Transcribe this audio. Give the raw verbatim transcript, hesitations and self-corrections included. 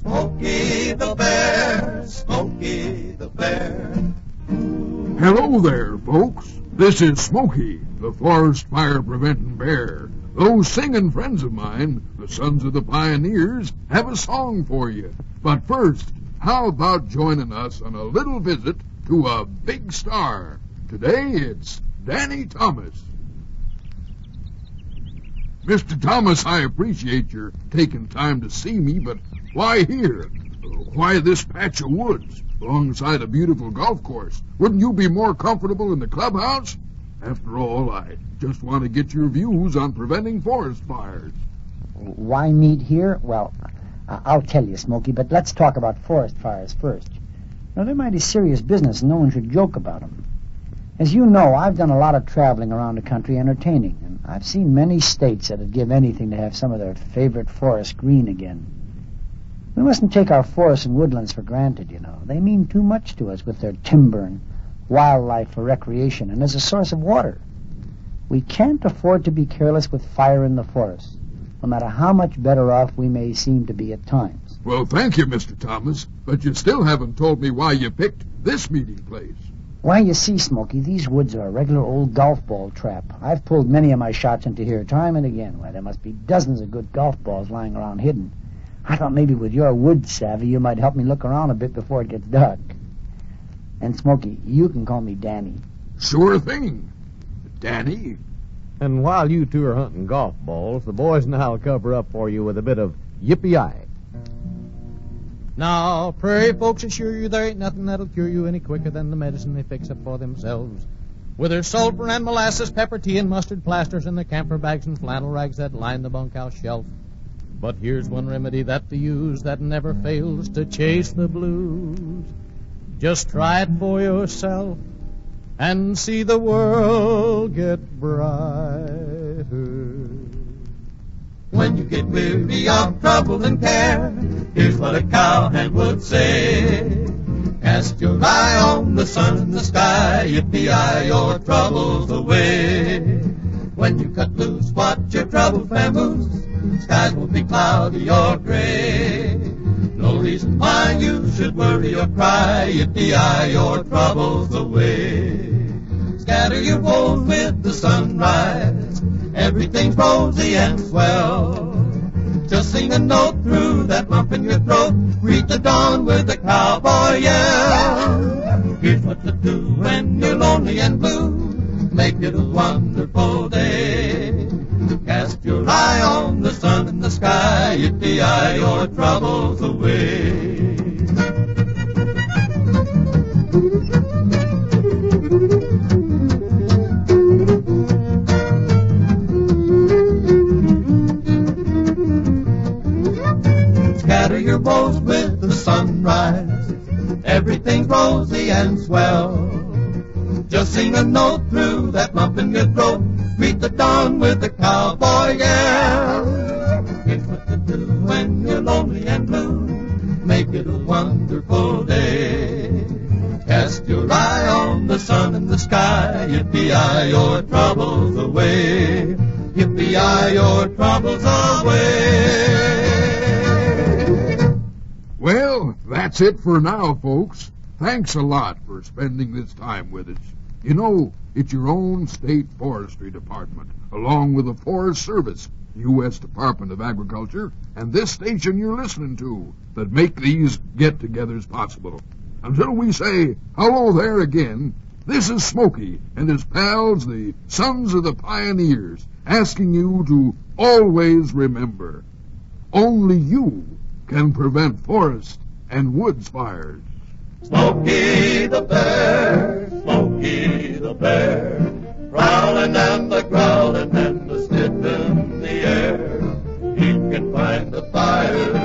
Smokey the Bear, Smokey the Bear. Hello there, folks. This is Smokey, the forest fire preventing bear. Those singing friends of mine, the Sons of the Pioneers, have a song for you. But first, how about joining us on a little visit to a big star? Today it's Danny Thomas. Mister Thomas, I appreciate your taking time to see me, but why here? Why this patch of woods alongside a beautiful golf course? Wouldn't you be more comfortable in the clubhouse? After all, I just want to get your views on preventing forest fires. Why meet here? Well, I'll tell you, Smokey, but let's talk about forest fires first. Now, they're mighty serious business, and no one should joke about them. As you know, I've done a lot of traveling around the country entertaining, and I've seen many states that'd give anything to have some of their favorite forests green again. We mustn't take our forests and woodlands for granted, you know. They mean too much to us with their timber and wildlife for recreation and as a source of water. We can't afford to be careless with fire in the forest, no matter how much better off we may seem to be at times. Well, thank you, Mister Thomas, but you still haven't told me why you picked this meeting place. Why, you see, Smokey, these woods are a regular old golf ball trap. I've pulled many of my shots into here time and again. Why, there must be dozens of good golf balls lying around hidden. I thought maybe with your wood savvy you might help me look around a bit before it gets dark. And, Smokey, you can call me Danny. Sure thing. Danny? And while you two are hunting golf balls, the boys and I'll cover up for you with a bit of yippee-yi. Now, prairie folks assure you there ain't nothing that'll cure you any quicker than the medicine they fix up for themselves. With their sulfur and molasses, pepper tea, and mustard plasters, and the camphor bags and flannel rags that line the bunkhouse shelf. But here's one remedy that they use that never fails to chase the blues. Just try it for yourself and see the world get brighter. When you get weary of trouble and care, here's what a cowhand would say. Cast your eye on the sun in the sky, yippee-yi, your troubles away. When you cut loose, watch your trouble vamoose, skies will be cloudy or gray. No reason why you should worry or cry, yippee-yi, your troubles away. Scatter your woes with the sunrise, everything's rosy and swell. Just sing a note through that lump in your throat, greet the dawn with a cowboy yell. Here's what to do when you're lonely and blue, make it a wonderful day. Cast your eye on the sun in the sky, yippee-yi, your troubles away. Scatter your woes with the sunrise, everything's rosy and swell. Just sing a note through that lump in your throat, greet the dawn with a cowboy yell. Here's what to do when you're lonely and blue, make it a wonderful day. Cast your eye on the sun in the sky, yippee-yi, your troubles away. Yippee-yi, your troubles away. Well, that's it for now, folks. Thanks a lot for spending this time with us. You know, it's your own state forestry department, along with the Forest Service, U S Department of Agriculture, and this station you're listening to, that make these get-togethers possible. Until we say hello there again, this is Smokey and his pals, the Sons of the Pioneers, asking you to always remember, only you can prevent forest and woods fires. Smokey the Bear, Smokey the Bear, growling and the growling and the sniff in the air. He can find the fire